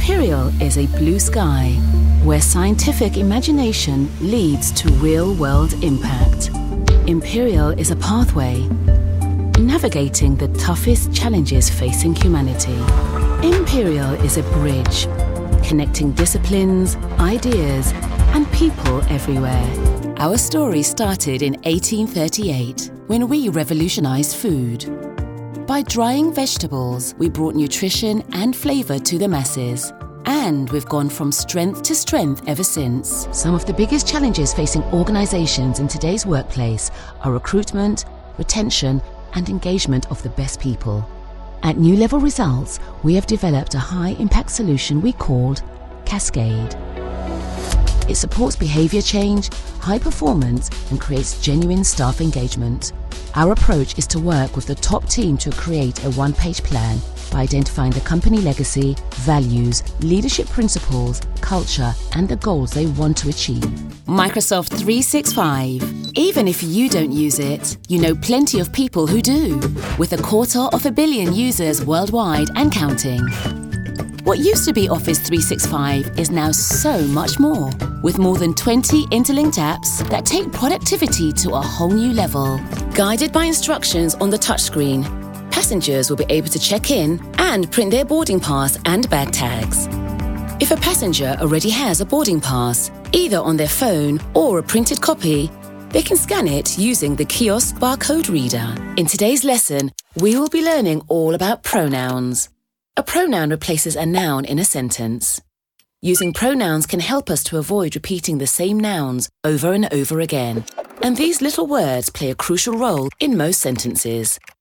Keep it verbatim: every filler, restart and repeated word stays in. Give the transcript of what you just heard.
Imperial is a blue sky where scientific imagination leads to real-world impact. Imperial is a pathway navigating the toughest challenges facing humanity. Imperial is a bridge connecting disciplines, ideas, and people everywhere. Our story started in eighteen thirty-eight when we revolutionized food. By drying vegetables, we brought nutrition and flavor to the masses. And we've gone from strength to strength ever since. Some of the biggest challenges facing organizations in today's workplace are recruitment, retention, and engagement of the best people. At New Level Results, we have developed a high-impact solution we called Cascade. It supports behavior change, high performance, and creates genuine staff engagement. Our approach is to work with the top team to create a one-page plan by identifying the company legacy, values, leadership principles, culture, and the goals they want to achieve. Microsoft three sixty-five. Even if you don't use it, you know plenty of people who do, with a quarter of a billion users worldwide and counting. What used to be Office three sixty-five is now so much more, with more than twenty interlinked apps that take productivity to a whole new level. Guided by instructions on the touchscreen, passengers will be able to check in and print their boarding pass and bag tags. If a passenger already has a boarding pass, either on their phone or a printed copy, they can scan it using the kiosk barcode reader. In today's lesson, we will be learning all about pronouns. A pronoun replaces a noun in a sentence. Using pronouns can help us to avoid repeating the same nouns over and over again. And these little words play a crucial role in most sentences.